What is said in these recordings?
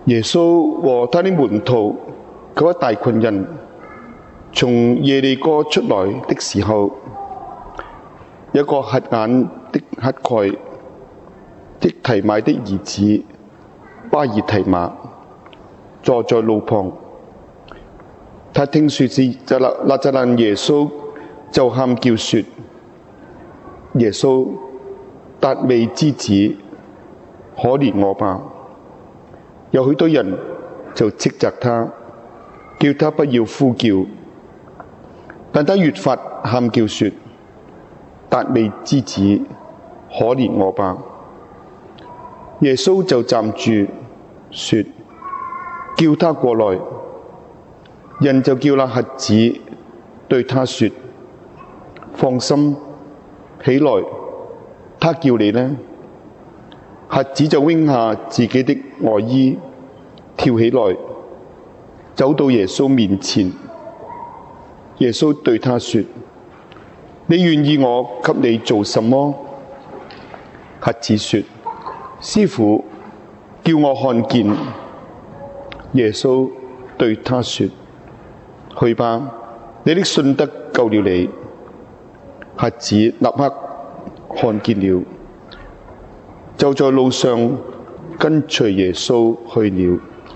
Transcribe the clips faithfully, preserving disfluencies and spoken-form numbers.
耶穌和他的門徒及一大群人從耶利哥出來的時候，有一個瞎眼的乞丐即提買的兒子巴爾提馬坐在路旁。他聽說是納匝肋耶穌，就喊叫說：耶穌，達味之子，可憐我吧！有許多人就斥責他，叫他不要呼叫，但他越發喊叫說：達味之子，可憐我吧！耶穌就站住說：叫他過來。人就叫那瞎子對他說：放心，起來，他叫你呢。瞎子就扔下自己的外衣，跳起來，走到耶穌面前。耶穌對他說：你願意我給你做什麼？瞎子說：師傅，叫我看見。耶穌對他說：去吧，你的信德救了你。瞎子立刻看見了，就在路上跟隨耶穌去了。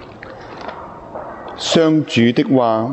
上主的話。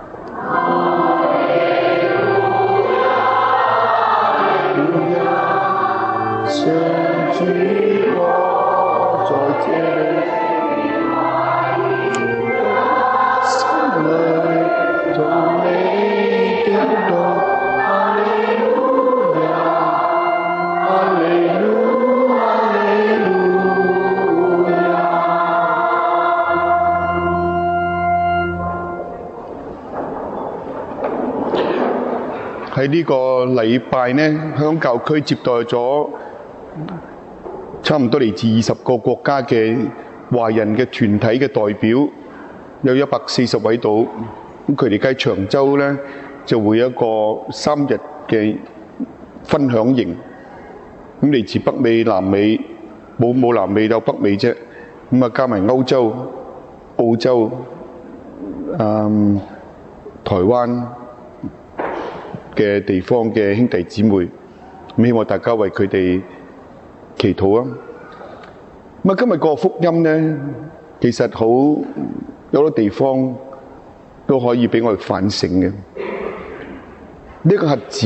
喺呢個禮拜呢，香港教區接待咗差唔多嚟自二十個國家嘅華人嘅團體嘅代表，有一百四十位度。咁佢哋喺長洲呢，就會有一個三日嘅分享營。咁嚟自北美、南美，冇冇南美有北美啫。咁啊加埋歐洲、澳洲、嗯、台灣嘅地方嘅兄弟姊妹，咁希望大家為佢哋祈禱啊！咁啊，今日個福音咧，其實好有好多地方都可以俾我哋反省嘅。呢個瞎子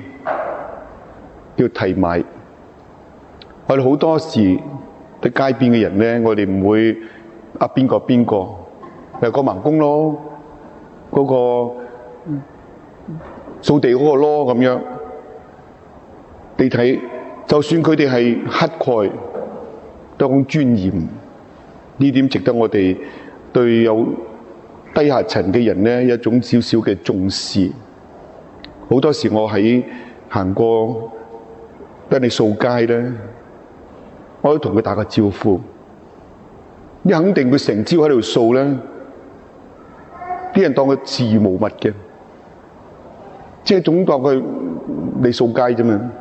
叫提買，我哋好多時喺街邊嘅人咧，我哋唔會呃邊個邊個，又個盲公咯，嗰個掃地嗰個咯咁樣，你睇，就算佢哋係乞丐，都講尊嚴，呢點值得我哋對有低下層嘅人呢一種少少嘅重視。好多時我喺行過跟你掃街咧，我都同佢打個招呼，你肯定佢成朝喺度掃咧，啲人當佢視如無物嘅。即係總當佢嚟掃街啫嘛，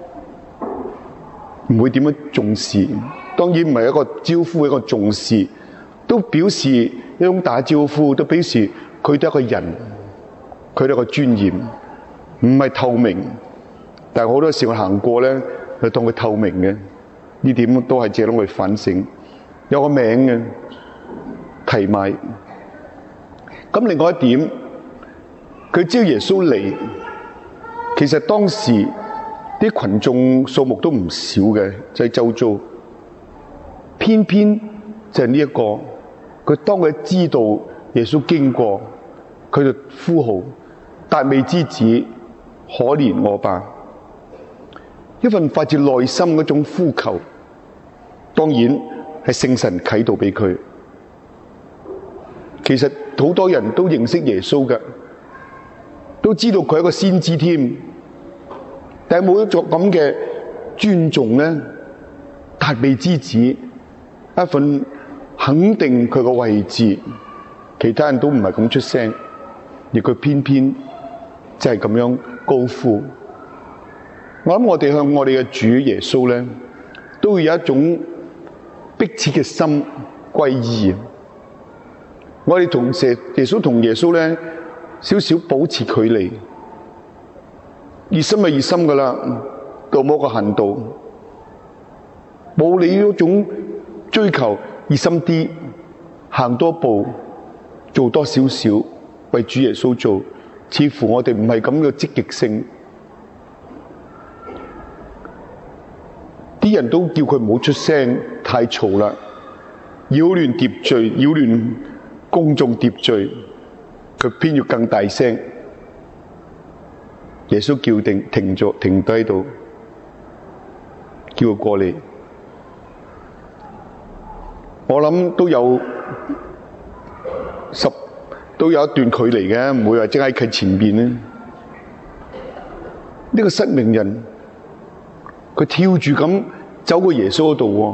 唔會點樣重視。當然唔係一個招呼，一個重視，都表示一種打招呼，都表示佢都係一個人，佢都係一個尊嚴，唔係透明。但係好多時我行過咧，就當佢透明嘅。呢點都係借攞去反省。有個名嘅提買。咁另外一點，佢知道耶穌嚟，其實當時啲群眾數目都唔少嘅，就係周遭。偏偏就係呢一個，佢當佢知道耶穌經過，佢就呼號：達味之子，可憐我吧！一份發自內心嗰種呼求，當然係聖神啟導俾佢。其實好多人都認識耶穌嘅，都知道佢係一個先知添，但係冇一種咁嘅尊重咧，達味之子，一份肯定佢個位置，其他人都唔係咁出聲，而佢偏偏就係咁樣高呼。我諗我哋向我哋嘅主耶穌咧，都會有一種迫切嘅心， 歸依。我哋同耶穌同耶穌咧少少保持距離，熱心咪熱心噶啦，到某個限度，冇你嗰種追求，熱心啲，行多步，做多少少為主耶穌做，似乎我哋唔係咁嘅積極性。啲人都叫佢唔好出聲，太嘈啦，擾亂秩序，擾亂公眾秩序，佢偏要更大聲。耶穌叫定停咗，停低喺度，叫佢過嚟。我諗都有十都有一段距離嘅，唔會話即喺佢前邊咧。呢個失明人，佢跳住咁走過耶穌嗰度，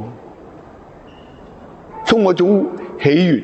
充嗰種喜悅，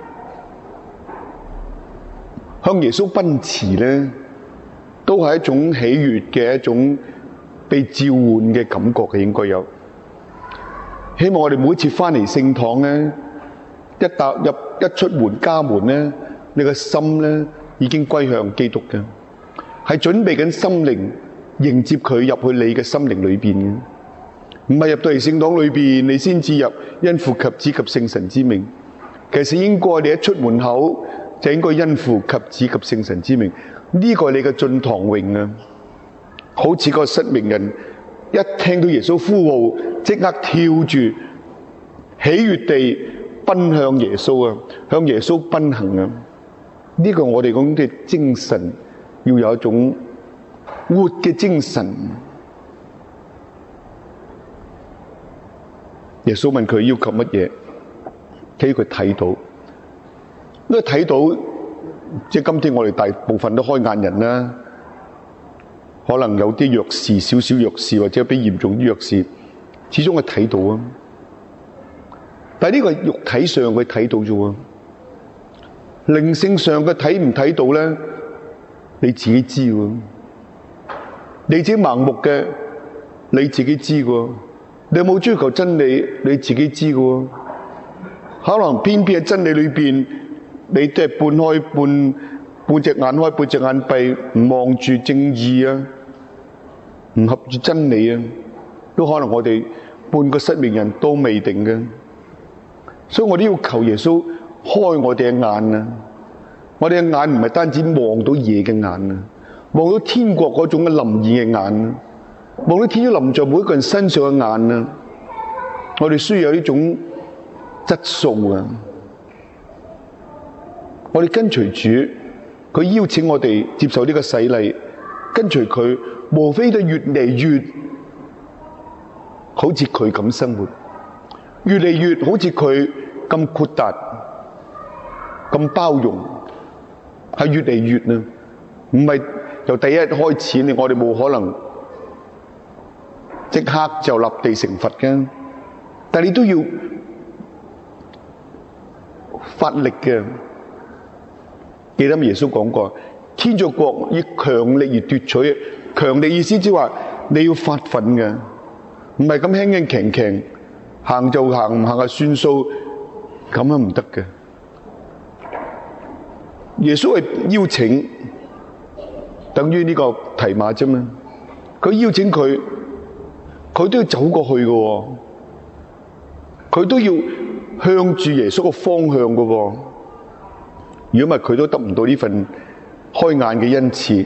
向耶穌奔馳咧，都係一種喜悅嘅一種被召喚嘅感覺嘅，應該有。希望我哋每次翻嚟聖堂咧，一踏入一出門家門咧，你個心咧已經歸向基督嘅，係準備緊心靈迎接佢入去你嘅心靈裏邊嘅，唔係入到嚟聖堂裏邊你先至入因父及子及聖神之名。其實應該你一出門口就應該因父及子及聖神之名，呢個係你嘅進堂榮啊！好似個失明人一聽到耶穌呼號，即刻跳住喜悅地奔向耶穌啊，向耶穌奔行啊！呢個我哋講嘅精神要有一種活嘅精神。耶穌問佢要求乜嘢，睇佢睇到，因為睇到即係今天我哋大部分都開眼人啦，可能有啲弱視，少少弱視或者比嚴重啲弱視，始終係睇到啊。但係呢個係肉體上佢睇到啫喎，靈性上佢睇唔睇到咧？你自己知喎，你自己盲目嘅，你自己知喎。你有冇追求真理？你自己知喎。可能偏偏喺真理裏邊，你都係半開半半隻眼開半隻眼閉，唔望住正義啊，唔合住真理啊，都可能我哋半個失明人都未定嘅。所以我都要求耶穌開我哋嘅眼啊！我哋嘅眼唔係單止望到嘢嘅眼啊，望到天國嗰種嘅臨現嘅眼啊，望到天主臨在每一個人身上嘅眼啊！我哋需要有呢種質素啊！我哋跟隨主，佢邀請我哋接受呢個洗禮，跟隨佢，無非都越嚟越好似佢咁生活，越嚟越好似佢咁豁達、咁包容，係越嚟越啊！唔係由第一日開始，我哋冇可能即刻就立地成佛嘅，但係你都要發力嘅。記得耶穌講過，天主國以強力而奪取，強力意思即係話你要發奮嘅，唔係咁輕輕強強行就行，唔行就算數，咁樣唔得嘅。耶穌係邀請，等於呢個提馬啫嘛，佢邀請佢，佢都要走過去嘅，佢都要向住耶穌個方向嘅。如果唔係，佢都得唔到呢份開眼嘅恩賜。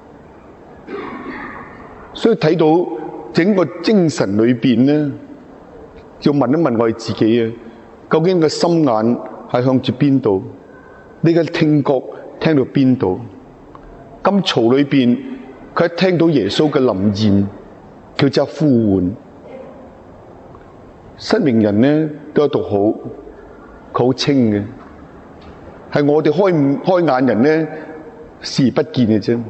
所以睇到整個精神裏邊咧，要問一問我哋自己啊，究竟個心眼係向住邊度？你嘅聽覺聽到邊度？咁嘈裏邊，佢一聽到耶穌嘅臨現，佢就呼喚。失明人咧都喺度好，佢好清嘅。係我哋開唔開眼人咧，視而不見嘅啫。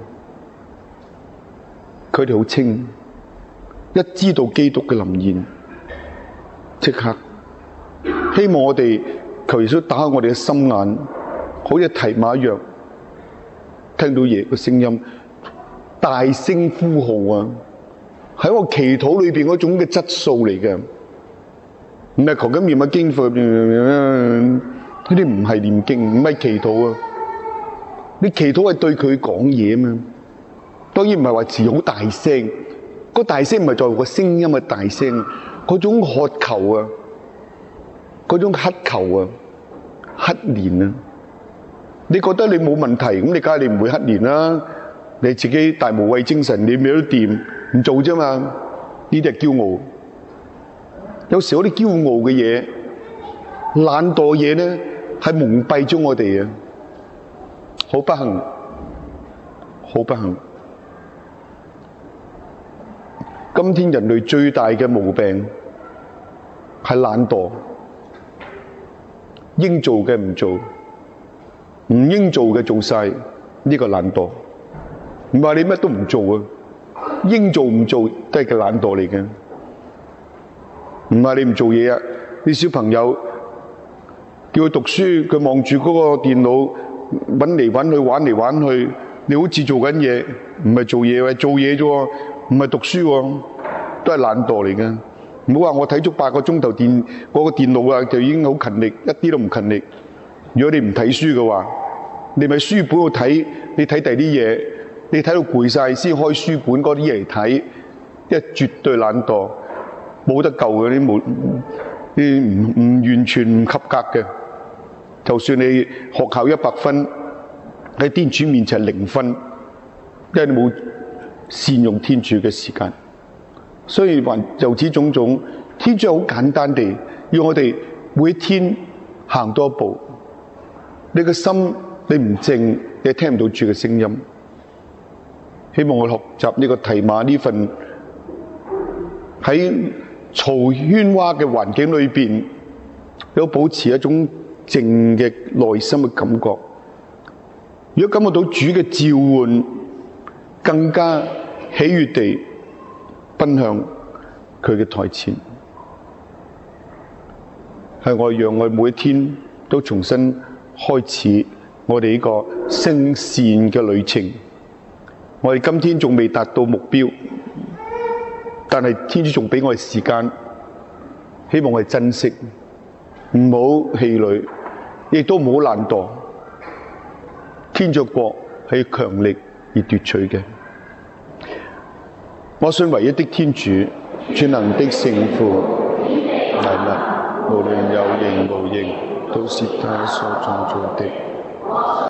佢哋好清，一知道基督嘅臨現，即刻希望我哋求耶穌打開我哋嘅心眼，好似提馬一樣，聽到耶嘅聲音，大聲呼號啊！喺我祈禱裏邊嗰種嘅質素嚟嘅。 唔係求緊念乜經課，呢啲唔係念經，唔係祈禱啊！你祈禱係對佢講嘢啊嘛，當然唔係話字好大聲，個大聲唔係在乎個聲音嘅大聲，嗰種渴求啊，嗰種乞求啊，乞憐啊！你覺得你冇問題，咁你梗係你唔會乞憐啦，你自己大無畏精神，你咩都掂，唔做啫嘛，呢啲係驕傲。有時候啲驕傲嘅嘢、懶惰嘢咧，係蒙蔽咗我哋啊！好不幸，好不幸。今天人類最大嘅毛病係懶惰，應做嘅唔做，唔應做嘅做晒，呢個懶惰。唔係你乜都唔做啊，應做唔做都係個懶惰嚟嘅。唔係你唔做嘢啊！啲小朋友叫佢讀書，佢望住嗰個電腦揾嚟揾去，玩嚟玩去，你好似做緊嘢，唔係做嘢喎，做嘢啫喎，唔係讀書喎，都係懶惰嚟嘅。唔好話我睇足八個鐘頭電嗰個電腦啊，就已經好勤力，一啲都唔勤力。如果你唔睇書嘅話，你咪書本度睇，你睇第啲嘢，你睇到攰晒先開書本嗰啲嘢嚟睇，因為絕對懶惰。冇得救嘅，啲冇啲唔唔完全唔及格嘅。就算你學校一百分，喺天主面前係零分，因為你冇善用天主嘅時間。所以還由此種種，天主好簡單地要我哋每天行多一步。你個心你唔靜，你聽唔到主嘅聲音。希望我學習呢個提瑪呢份喺嘈喧嘩嘅環境裏邊，有保持一種靜嘅內心嘅感覺。如果感覺到主嘅召喚，更加喜悅地奔向佢嘅台前。係我讓我每一天都重新開始我哋呢個聖善嘅旅程。我哋今天仲未達到目標，但係天主仲俾我哋時間，希望我哋珍惜，唔好氣餒，亦都唔好懶惰。天主國係強力而奪取嘅。我信唯一的天主，全能的聖父，萬物無論有形無形，都是他所創造的。